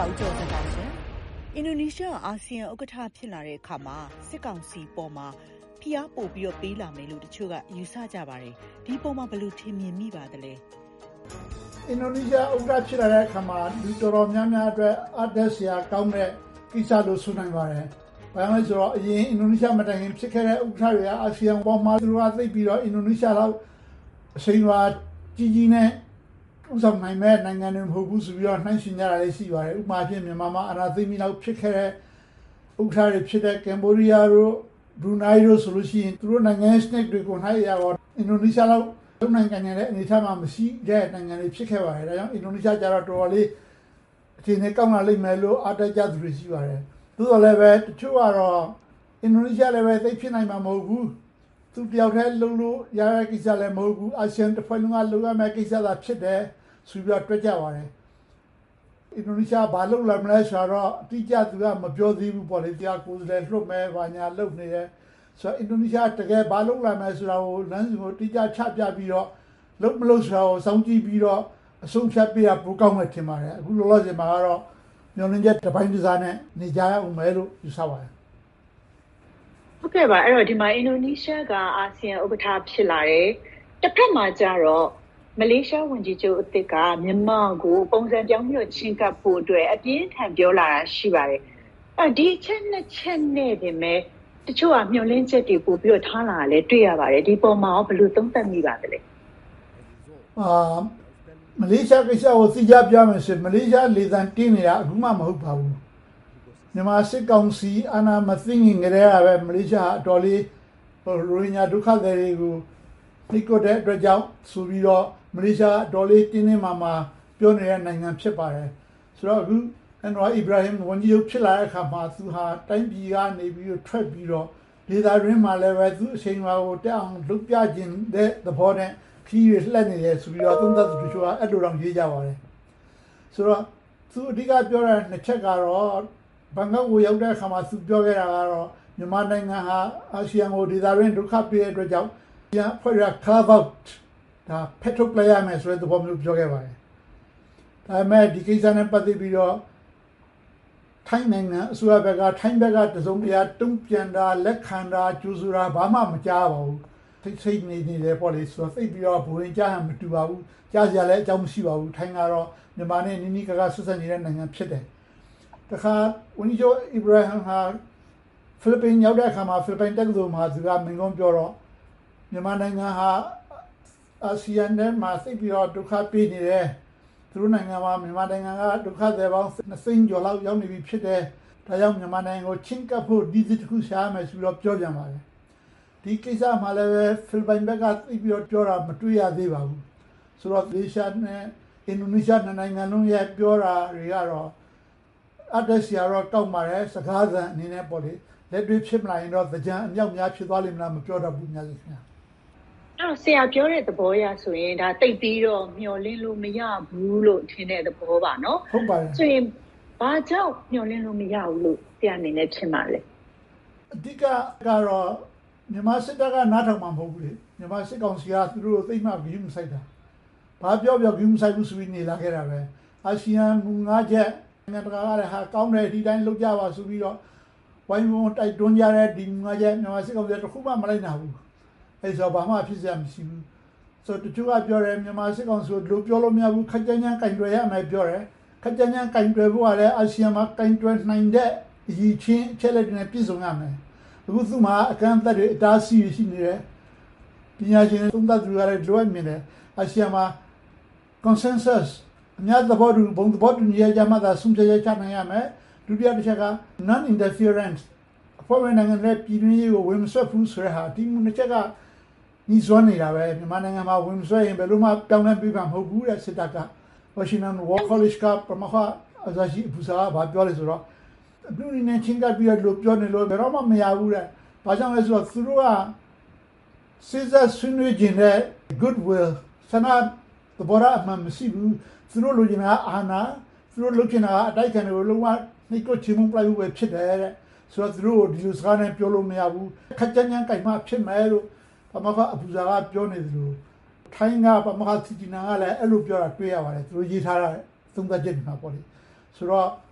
ဦးကျော်စံပါရှင်အင်ဒိုနီးရှားအာဆီယံဥက္ကဋ္ဌဖြစ်လာတဲ့အခါမှာစစ်ကောင်စီပေါ်မှာဖိအားပို့ပြီးပေးလာမယ်လို့တချို့ကယူဆကြပါတယ်ဒီပေါ်မှာဘယ်လိုထင်မြင်မိပါသလဲအင်ဒိုနီးရှားဥက္ကဋ္ဌဖြစ်လာတဲ့အခါမှာလူတော်တော်များများအတွက်အသက်ဆရာကောင်းတဲ့ကိစ္စလို့ဆိုနိုင်ပါတယ်။ဘာလို့လဲဆိုတော့အရင်အင်ဒိုနီးရှားမတိုင်ခင်ဖြစ်ခဲ့တဲ့ဥက္ကဋ္ဌတွေကအာဆီယံပေါ်မှာသူတို့ကသိပြီးတော့အင်ဒိုနီးရှားလောက်အချိန်ပါကြီးကြီးနဲ့ဥဆောင်နိုင်မဲ့နိုင်ငံတွေမဟုတ်ဘူးဆိုပြီးတော့နှိုင်းယှဉ်ကြတာလည်းရှိပါတယ်။ဥပမာဖြင့်မြန်မာမှာအာဏာသိမ်းပြီးနောက်ဖြစ်ခဲ့တဲ့ဥက္ကဋ္ဌတွေဖြစ်တဲ့ကမ်ဘောဒီးယားတို့ဘရူနိုင်းတို့ဆိုလို့ရှိရင်သူတို့နိုင်ငံစနစ်တွေကိုနှိုင်းရတော့အင်ဒိုနီးရှားလောက်နိုင်ငံရဲ့အနေအထားမှာမရှိတဲ့နိုင်ငံတွေဖြစ်ခဲ့ပါတယ်။ဒါကြောင့်အင်ဒိုနီးရှားကျတော့တော်တော်လေးအခြေအနေကောင်းလာလိမ့်မယ်လို့အားတက်ကြသူတွေရှိပါတယ်။သို့တော်လည်းပဲတချို့ကတော့အင်ဒိုနီးရှားလည်းပဲသိဖြစ်နိုင်မှာမဟုတ်ဘူး။သူတယောက်တည်းလုံးလို့ရတဲ့ကိစ္စလည်းမဟုတ်ဘူး။အာဆီယံတစ်ဖွဲ့လုံးကလုံးရမယ့်ကိစ္စသာဖြစ်တယ်ဆိုပြီးတော့တွက်ကြပါတယ်။အင်ဒိုနီးရှားဘာလုပ်လာမလဲဆိုတော့အတိအကျသူကမပြောသေးဘူးပေါ့လေ။တရားကိုယ်စားလှယ်လွှတ်မယ်ဘာညာလုပ်နေတယ်။ဆိုတော့အင်ဒိုနီးရှားတကယ်ဘာလုပ်လာမယ်ဆိုတာကိုလမ်းစဉ်ကိုတိကျချပြပြီးတော့လုပ်မလုပ်ဆိုတာကိုစောင့်ကြည့်ပြီးတော့အဆုံးဖြတ်ပေးတာပိုကောင်းမယ်ထင်ပါတယ်အခုလောလောဆယ်မှာကတော့မျောလင်းချက်တစ်ပိုင်းတစ်စားနဲ့နေကြရအောင်မယ်လို့ယူဆပါတယ်ဟုတ်ကဲ့ပါအဲ့တော့ဒီမှာအင်ဒိုနီးရှားကအာဆီယံဥက္ကဋ္ဌဖြစ်လာတယ်တစ်ဖက်မှာကျတော့မလေးရှားဝန်ကြီးချုပ်အသစ်ကမြန်မာကိုပုံစံပြောင်းပြီးတော့ချင်းကပ်ဖို့အတွက်အပြင်းထန်ပြောလာတာရှိပါတယ်ဒီချက်နှစ်ချက်နဲ့ပြင်မဲ့တချို့ကမျောလင်းချက်တွေပို့ပြီးတော့ထားလာတယ်တွေ့ရပါတယ်ဒီပုံမှာရောဘယ်လိုသုံးသပ်မိပါသလဲမလေးရှားကိစ္စကိုသိကြပြမယ်ဆိုမလေးရှားလေသံတင်းနေတာအခုမှမဟုတ်ပါဘူးမြန်မာစစ်ကောင်စီအာဏာမသိငင်ကြတဲ့ပဲမလေးရှားအတော်လေးရိုဟင်ဂျာဒုက္ခသည်တွေကိုနှိပ်ကွပ်တဲ့အတွက်ကြောင့်ဆိုပြီးတော့မလေးရှားအတော်လေးတင်းတင်းမာမာပြောနေတဲ့နိုင်ငံဖြစ်ပါတယ်ဆိုတော့အခုအန်ဝါအီဘရာဟင်ဝန်ကြီးချုပ်ဖြစ်လာတဲ့အခါမှာသူဟာတိုင်းပြည်ကနေပြီးတော့ထွက်ပြီးတော့ဒေသတွင်းမှာလည်းပဲသူအချိန်မှာကိုတက်အောင်လုပ်ပြခြင်းတဲ့သဘောနဲ့ခီးရလှက်နေတယ်ဆိုပြီးတော့သုံးသပ်သူတို့ကအဲ့လိုတော့ရေးကြပါတယ်ဆိုတော့သူအဓိကပြောတဲ့နှစ်ချက်ကတော့ဘန်ကောက်ကိုရောက်တဲ့အခါမှာသူပြောခဲ့တာကတော့မြန်မာနိုင်ငံဟာအာဆီယံကိုဒေသတွင်းဒုက္ခပေးတဲ့အတွက်ကြောင့်ပြန်ဖွဲ့ရ carve out ဒါဖက်ထုတ်လိုက်ရမယ်ဆိုတဲ့သဘောမျိုးပြောခဲ့ပါတယ်ဒါပေမဲ့ဒီကိစ္စနဲ့ပတ်သက်ပြီးတော့ထိုင်းနိုင်ငံအစိုးရဘက်ကထိုင်းဘက်ကတစုံတရာတုံ့ပြန်တာလက်ခံတာကြိုးဆိုတာဘာမှမကြားပါဘူးထိတ်နေတယ်ပေါ့လေဆိုတော့သိပြီးတော့ဘဝင်ကြားမတူပါဘူးကြားစရာလည်းအကြောင်းမရှိပါဘူးထိုင်းကတော့မြန်မာနဲ့နီးနီးကကဆက်ဆက်နေတဲ့နိုင်ငံဖြစ်တယ်တခါဝန်ကြီးချုပ်အီဘရာဟင်ဟာဖိလစ်ပိုင်ရောက်တဲ့အခါမှာဖိလစ်ပိုင်တက္ကသိုလ်မှာသူကမင်းကုန်းပြောတော့မြန်မာနိုင်ငံဟာအာဆီယံနဲ့မှာသိပြီးတော့ဒုက္ခပေးနေတယ်သူတို့နိုင်ငံမှာမြန်မာနိုင်ငံကဒုက္ခသည်ပေါင်း2သိန်းကျော်လောက်ရောက်နေပြီဖြစ်တယ်ဒါကြောင့်မြန်မာနိုင်ငံကိုချင်းကပ်ဖို့ဒီစစ်တစ်ခုရှာရမယ်ဆိုပြီးတော့ပြောပြန်ပါတယ်ဒီကိစ္စမှာလည်းဖိလစ်ပိုင်ဘက်ကသိပြီးတော့ပြောတာမတွေ့ရသေးပါဘူးဆိုတော့မလေးရှားနဲ့အင်ဒိုနီးရှားနိုင်ငံလုံးရဲ့ပြောတာတွေကတော့အတက်စီရောတောက်ပါတယ်စကားသံအနေနဲ့ပေါ့လေလက်တွေ့ဖြစ်မလာရင်တော့ကြံအမြောက်များဖြစ်သွားလိမ့်မလားမပြောတော့ဘူးများစီခင်ဗျာဆရာပြောတဲ့သဘောရဆိုရင်ဒါတိတ်ပြီးတော့မျောလင်းလို့မရဘူးလို့ထင်တဲ့သဘောပါနော်ဟုတ်ပါတယ်ဆိုရင်ဘာကြောင့်မျောလင်းလို့မရဘူးလို့ဆရာအနေနဲ့ထင်ပါလဲအဓိကကတော့မြန်မာစစ်တပ်ကနားထောင်မှာမဟုတ်ဘူးလေမြန်မာစစ်ကောင်စီကသူတို့သိမှဂရုမစိုက်တာဘာပြောဂရုမစိုက်ဘူးဆိုပြီးနေလာခဲ့တာပဲအာဆီယံမူ9ချက်နိုင်ငံတကာကလည်းဟာကောင်းတယ်ဒီတိုင်းလုပ်ကြပါဆိုပြီးတော့ဝိုင်းဝန်းတိုက်တွန်းကြတဲ့ဒီမူ9ချက်မြန်မာစစ်ကောင်စီတခုမှမလိုက်နိုင်ဘူးအဲဆိုဘာမှဖြစ်စရာမရှိဘူးဆိုတချို့ကပြောတယ်မြန်မာစစ်ကောင်စီတို့ပြောလို့မရဘူးခက်ကြမ်းကြမ်းကင်တွယ်ရမယ်ပြောတယ်ခက်ကြမ်းကြမ်းကင်တွယ်ဖို့ကလည်းအာဆီယံမှာကင်တွယ်နိုင်တဲ့အရေးချင်းအချက်လက်တွေနဲ့ပြည့်စုံရမယ်အခုသူ့မှာအကန့်အသတ်တွေအတားအဆီးရှိနေတယ်ပညာရှင်သုံးသပ်သူကလည်းလိုအပ်နေတယ်အာဆီယံမှာ consensus အများသဘောတူဘုံသဘောတူညီကြမှသာဆုံးဖြတ်ချက်ချနိုင်ရမယ်ဒုတိယတစ်ချက်က non interference အဖွဲ့ဝင်နိုင်ငံတွေပြည်တွင်းရေးကိုဝင်မဆွတ်ဘူးဆိုတဲ့ဟာဒီနှစ်ချက်ကညီစွမ်းနေတာပဲမြန်မာနိုင်ငံမှာဝင်မဆွတ်ရင်ဘယ်လိုမှပြောင်းလဲပြမှာမဟုတ်ဘူးတဲ့စစ်တပ်က Washington War College ကပမခအဇာရှိဘူဆာကပြောလဲဆိုတော့အတူနေချင်းကပြီးတော့ပြောနေလို့ဘယ်တော့မှမရဘူးတဲ့ဘာကြောင့်လဲဆိုတော့သူတို့ကစစ်စစ်ဆွေးနွေးခြင်းနဲ့ goodwill ဆန္ဒသဘောထားအမှန်မရှိဘူးသူတို့လိုချင်တာအာဏာသူတို့လုပ်ချင်တာအတိုက်ခံတွေကိုလုံးဝနှိပ်ကွပ်ချေမှုပြလိုက်ဖို့ပဲဖြစ်တယ်တဲ့ဆိုတော့သူတို့ဒီလိုစကားနဲ့ပြောလို့မရဘူးခက်ကြမ်းကြမ်းကြိုက်မှဖြစ်မယ်လို့ပမခအဘူဇာကပြောနေတယ်လို့ထိုင်းကပမခစီတီနာကလည်းအဲ့လိုပြောတာတွေ့ရပါတယ်သူတို့ရေးထားတာသုံးသပ်ချက်တွေမှာပေါ့လေဆိုတော့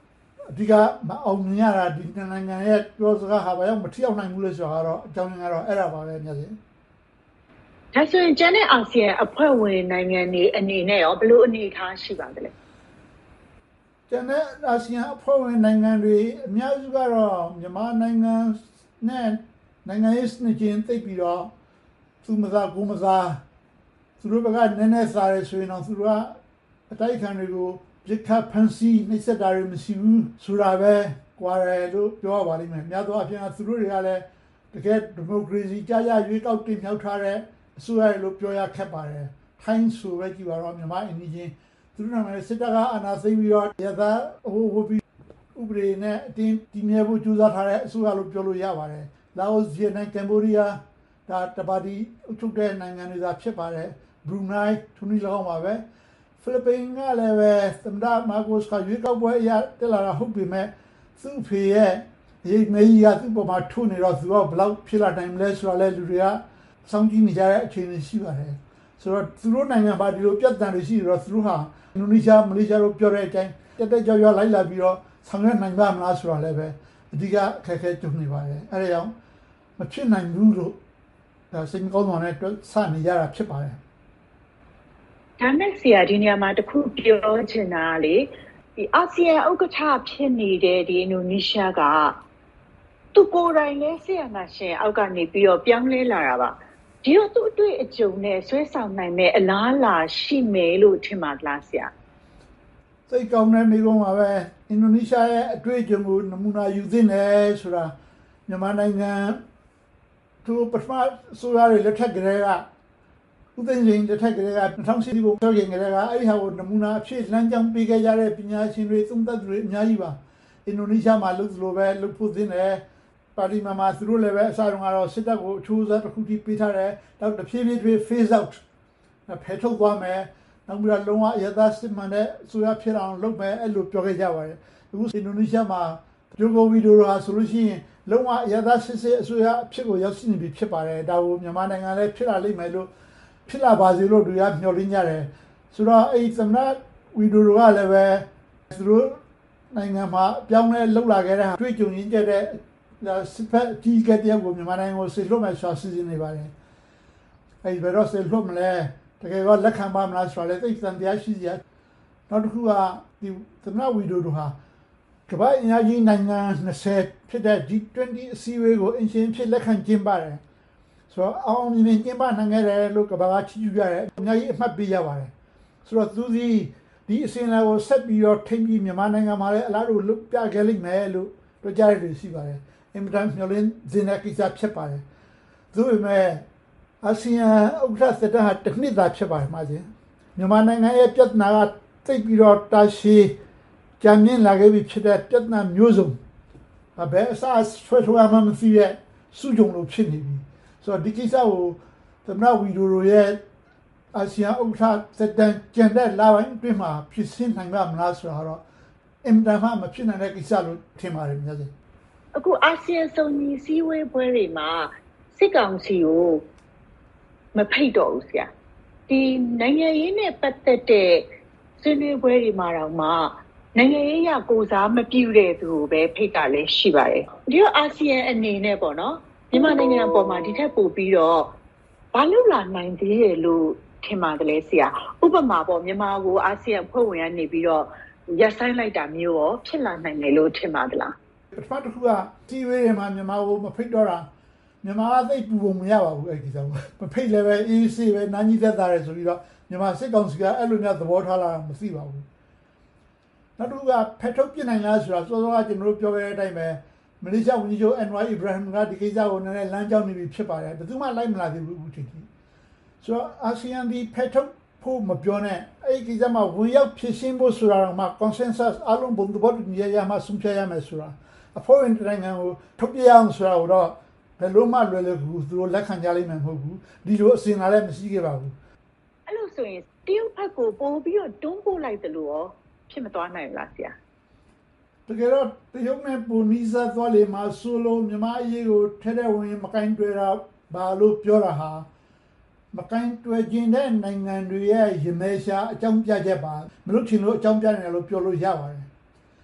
အဓိကမအောင်မြင်ရတာဒီနိုင်ငံရဲ့ပြောစကားဟာဘာကြောင့်မထိရောက်နိုင်ဘူးလဲဆိုတာကတော့အကြောင်းရင်းကတော့အဲ့ဒါပါပဲမြတ်စင်ဒါဆိုရင်ကျန်တဲ့အာဆီယံအဖွဲ့ဝင်နိုင်ငံတွေအနေနဲ့ရောဘယ်လိုအနေအထားရှိပါသလဲကျန်တဲ့အာဆီယံအဖွဲ့ဝင်နိုင်ငံတွေအများစုကတော့မြန်မာနိုင်ငံနဲ့နိုင်ငံရေးစနစ်ချင်းသိပ်ပြီးတော့သူမသာကိုမသာသူတို့ဘက်ကနည်းနည်းစားရဆိုရင်တော့သူတို့ကအတိုက်အခံတွေကိုပြစ်ခတ်ဖန်ဆီးနှိပ်စက်တာတွေမရှိဘူးဆိုတာပဲကြွားတယ်လို့ပြောရပါလိမ့်မယ်များသောအားဖြင့်သူတို့တွေကလည်းတကယ်ဒီမိုကရေစီကြားရရွေးကောက်တင်မြှောက်ထားတဲ့အစိုးရလို့ပြောရခက်ပါတယ်ထိုင်းဆိုပဲကြည့်ပါတော့မြန်မာအင်းကြီးချင်းသူတို့ကလည်းစစ်တပ်ကအာဏာသိမ်းပြီးတော့ရသဟိုပြီးဥပဒေနဲ့အတင်းတည်မြဲဖို့ကြိုးစားထားတဲ့အစိုးရလို့ပြောလို့ရပါတယ်လာအိုဗီယက်နမ်ကမ်ဘောဒီးယားဒါတပါတီအုပ်ချုပ်တဲ့နိုင်ငံတွေသာဖြစ်ပါတယ်ဘရူနိုင်းတူနီလောင်းပါပဲဖိလစ်ပိန်ကလည်းပဲသမ္မတမာကိုစ်ကရွေးကောက်ပွဲအရတက်လာတာဟုတ်ပြီမဲ့သူ့ဖေရဲ့ဒီမေကြီးကသူ့ပေါ်မှာထုနေတော့သူကဘလောက်ဖြစ်လာနိုင်မလဲဆိုတော့လေလူတွေကစောင့်ကြည့်နေကြတဲ့အခြေအနေရှိပါတယ်ဆိုတော့သူတို့နိုင်ငံပါဒီလိုပြဿနာတွေရှိတော့သူတို့ဟာအင်ဒိုနီးရှားမလေးရှားတို့ပြောတဲ့အတိုင်းတက်ကြောက်လိုက်လာပြီးတော့ဆောင်ရွက်နိုင်ပါမလားဆိုတာလည်းပဲအဓိကအခက်အခဲကြုံနေပါတယ်အဲဒါကြောင့်မဖြစ်နိုင်ဘူးလို့ဒါစိတ်ကောင်းဆောင်နဲ့စနေကြတာဖြစ်ပါတယ်ဒါနဲ့ဆရာဒီနေရာမှာတခုပြောချင်တာလေဒီအာဆီယံဥက္ကဋ္ဌဖြစ်နေတဲ့ဒီအင်ဒိုနီးရှားကသူကိုယ်တိုင်လဲဆရာနာရှင်အောက်ကနေပြီးတော့ပြောင်းလဲလာတာပါဒီတော့သူ့အတွေ့အကြုံနဲ့ဆွဲဆောင်နိုင်မဲ့အလားအလာရှိမယ်လို့ထင်ပါလားဆရာစိတ်ကောင်းတဲ့မိကုံးပါပဲအင်ဒိုနီးရှားရဲ့အတွေ့အကြုံကိုနမူနာယူသင့်တယ်ဆိုတာမြန်မာနိုင်ငံသူပထမဆိုရတဲ့လက်ထက်ကလေးကဥပဒေရင်လက်ထက်ကလေးက2010ကိုပြောရင်ကလေးကအဲ့ဒီဟာကိုနမူနာအဖြစ်လမ်းကြောင်းပေးခဲ့ကြတဲ့ပညာရှင်တွေသုံးသပ်သူတွေအများကြီးပါအင်ဒိုနီးရှားမှာလုပ်သလိုပဲလုပ်ဖို့သင့်တယ်ပါလီမန်မှာသူတို့လည်းပဲအစားတုန်းကတော့စစ်တပ်ကိုအချိုးစားတစ်ခုထိပေးထားတယ်နောက်တစ်ဖြည်းဖြည်း phase out ဖယ်ထုတ်သွားမယ်နောက်ပြီးတော့လုံးဝရသစစ်မှန်တဲ့ဆိုရဖြစ်အောင်လုပ်မယ်အဲ့လိုပြောခဲ့ကြပါတယ်အခုအင်ဒိုနီးရှားမှာဂျိုကိုဝီဒိုဟာဆိုလို့ရှိရင်လုံးဝရသစစ်စစ်အစိုးရအဖြစ်ကိုရောက်ရှိနေပြီဖြစ်ပါတယ်ဒါကိုမြန်မာနိုင်ငံလည်းဖြစ်လာလိမ့်မယ်လို့ဖြစ်လာပါစေလို့သူကမျှော်လင့်ကြတယ်ဆိုတော့အဲ့ဒီသမ္မတဝီဒိုကလည်းပဲသူတို့နိုင်ငံမှာအပြောင်းလဲလုပ်လာခဲ့တဲ့တွေ့ကြုံရင်းကျတဲ့စစ်ဖက်ကြီးကတည်းကမြန်မာနိုင်ငံကိုဆေလွတ်မယ်ဆိုတာစီစဉ်နေပါတယ်အဲ့ဒီဘယ်တော့ဆေလွတ်မလဲတကယ်ကလက်ခံပါမလားဆိုတာလည်းသိတဲ့တရားရှိစရာနောက်တစ်ခုကဒီသမ္မတဝီဒိုတို့ဟာကမ္ဘာအင်အားကြီးနိုင်ငံ20ဖြစ်တဲ့ G20 အစည်းအဝေးကိုအင်ရှင်ဖြစ်လက်ခံကျင်းပတယ်ဆိုတော့အောင်မြင်မြင်ကျင်းပနိုင်ခဲ့တယ်လို့ကမ္ဘာကချီးကျူးကြတယ်အများကြီးအမှတ်ပေးကြပါတယ်ဆိုတော့သူဒီအစဉ်အလာကိုဆက်ပြီးတော့ထိမ့်ပြီးမြန်မာနိုင်ငံမှာလည်းအလားတူလုပ်ပြခဲ့လိမ့်မယ်လို့ပြောကြတယ်ရှိပါတယ်အင်မတန်မျှော်လင့်စင်တဲ့ကိစ္စဖြစ်ပါတယ်သို့ပေမဲ့အာဆီယံဥက္ကဋ္ဌသက်တမ်းဟာတစ်နှစ်သာဖြစ်ပါတယ်မှာချင်းမြန်မာနိုင်ငံရဲ့ပြဿနာကသိပ်ပြီးတော့တာရှည်ကြံမြင့်လာခဲ့ပြီဖြစ်တဲ့ပြဿနာမျိုးစုံဘယ်အစားဆွဲထုတ်ရမှမသိတဲ့စုကြုံလို့ဖြစ်နေပြီဆိုတော့ဒီကိစ္စကိုသမ္မတဝီဒိုရိုရဲ့အာဆီယံဥက္ကဋ္ဌသက်တမ်းကျန်တဲ့လာပိုင်းအတွင်းမှာဖြစ်စင်းနိုင်ပါမလားဆိုတာတော့အင်မတန်မှမဖြစ်နိုင်တဲ့ကိစ္စလို့ထင်ပါတယ်များစေအခုအာဆီယံစုံညီစည်းဝေးပွဲတွေမှာစစ်ကောင်စီကိုမဖိတ်တော့ဘူးဆရာဒီနိုင်ငံရေးနဲ့ပတ်သက်တဲ့ဆွေးနွေးပွဲတွေမှာတော့မှနိုင်ငံရေးရကိုစားမပြုတဲ့သူကိုပဲဖိတ်တာလည်းရှိပါတယ်ဒီတော့အာဆီယံအနေနဲ့ပေါ့နော်မြန်မာနိုင်ငံအပေါ်မှာဒီထက်ပိုပြီးတော့ဘာလို့လာနိုင်သေးတယ်လို့ထင်ပါတယ်လေဆရာဥပမာပေါ့မြန်မာကိုအာဆီယံဖွဲ့ဝင်ကနေပြီးတော့ရပ်ဆိုင်းလိုက်တာမျိုးရောဖြစ်လာနိုင်တယ်လို့ထင်ပါသလားပထမတစ်ခုကတီဝေးတွေမှာမြန်မာကိုမဖိတ်တော့တာမြန်မာကသိပူပုံမရပါဘူးအဲ့ဒီကိစ္စကိုမဖိတ်လည်းပဲအေးဆေးပဲနာကြီးသက်သာတယ်ဆိုပြီးတော့မြန်မာစစ်ကောင်စီကအဲ့လိုမျိုးသဘောထားလာတာမသိပါဘူးနောက်တစ်ခုကဖက်ထုတ်ပြနိုင်လားဆိုတာစောစောကကျွန်တော်တို့ပြောခဲ့တဲ့အတိုင်းပဲမလေးရှားဝန်ကြီးချုပ်အန်ဝါအီဘရာဟမ်ကဒီကိစ္စကိုနည်းနည်းလမ်းကြောင်းနေပြီဖြစ်ပါတယ်ဘယ်သူမှလိုက်မလာသေးဘူးအခုချိန်ထိဆိုတော့အာဆီယံဒီဖက်ထုတ်ဖို့မပြောနဲ့အဲ့ဒီကိစ္စမှာဝင်ရောက်ဖြစ်ရှင်းဖို့ဆိုတာတော့မှ consensus အလုံးဘုံသဘောတူညီရမှဆုံးဖြတ်ရမယ်ဆိုတာအဖို့ဝင်နိုင်ငံကိုထုတ်ပြရအောင်ဆိုတာတော့ဘယ်လိုမှလွယ်လွယ်ကူသူတို့လက်ခံကြလိမ့်မယ်မဟုတ်ဘူးဒီလိုအစင်လာလည်းမရှိခဲ့ပါဘူးအဲ့လိုဆိုရင်တရုတ်ဘက်ကိုပို့ပြီးတော့တွန်းပို့လိုက်တယ်လို့ရောဖြစ်မသွားနိုင်လားဆရာတကယ်တော့တရုတ်နဲ့ပုံနီးစားသွားလေမှာဆိုလို့မြန်မာအရေးကိုထဲထဲဝင်မကင်တွေ့တာဘာလို့ပြောတာဟာမကင်တွေ့ခြင်းတဲ့နိုင်ငံတွေရဲ့ရမဲရှာအကြောင်းပြချက်ပါမလို့ထင်လို့အကြောင်းပြနေတယ်လို့ပြောလို့ရပါတယ်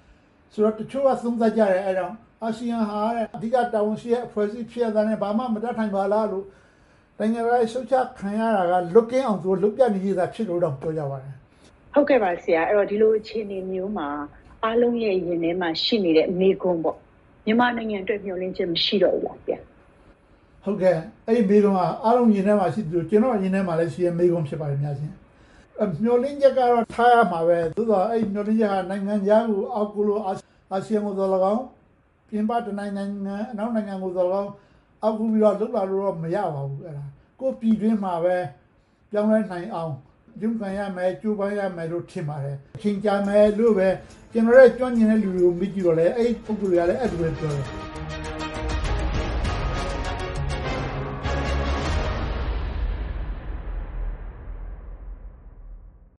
ဆိုတော့တချို့ကသုံးသပ်ကြတယ်အဲ့တော့အာဆီယံဟာအဓိကတာဝန်ရှိတဲ့အဖွဲ့အစည်းဖြစ်တဲ့နဲ့ဘာမှမတတ်နိုင်ပါလားလို့နိုင်ငံရေးဆွချခံရတာကလွတ်ကင်းအောင်သူလွတ်ပြနေရတာဖြစ်လို့တော့ပြောကြပါတယ်ဟုတ်ကဲ့ပါဆရာအဲ့တော့ဒီလိုအခြေအနေမျိုးမှာအားလုံးရဲ့ရင်ထဲမှာရှိနေတဲ့မိကွန်းပေါ့မြန်မာနိုင်ငံအတွက်မျှော်လင့်ချက်မရှိတော့ဘူးလားဆရာဟုတ်ကဲ့အဲ့ဒီမိကွန်းကအားလုံးရင်ထဲမှာရှိပြီးကျွန်တော်ရင်ထဲမှာလည်းရှိတဲ့မိကွန်းဖြစ်ပါတယ်များချင်းမျှော်လင့်ချက်ကတော့ထားရမှာပဲသို့တော့အဲ့မျှော်လင့်ချက်ကနိုင်ငံခြားကိုအောက်ကိုလို့အာဆီယံကိုသော်၎င်းပြင်ပတနိုင်ငံအနောက်နိုင်ငံကိုသော်၎င်းအောက်ကူပြီးတော့လုလာလို့တော့မရပါဘူးအဲ့ဒါကိုပြည်တွင်းမှာပဲပြောင်းလဲနိုင်အောင်ရုပ်ခံရမယ်ကြိုးပမ်းရမယ်လို့ထင်ပါတယ်အချိန်ကြာမယ်လို့ပဲကျွန်တော်ရဲ့ကြွညင်တဲ့လူတွေကိုမိကြည့်တော့လေအဲ့ပုဂ္ဂိုလ်တွေကလည်းအဲ့လိုပဲပြောတယ်